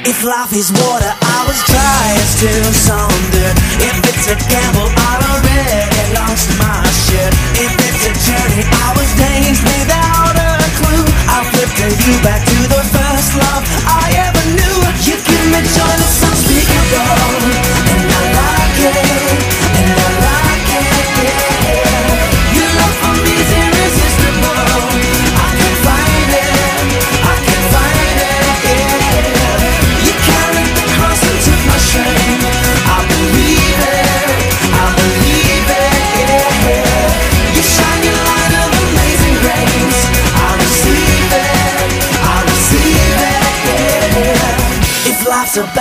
If life is water, I was trying to sunder. If it's a gamble, I already lost my shit. If it's a journey, I was dazed without a clue. I flipped you back to the first love I ever knew. You give me joy that's unspeakable, and I like it, and I like it, yeah. Your love for me is irresistible. I can't find it, I can't find it, yeah. You carried the cross and took my shame. I believe it, yeah. You shine your light of amazing grace. I receive it, yeah. If life's a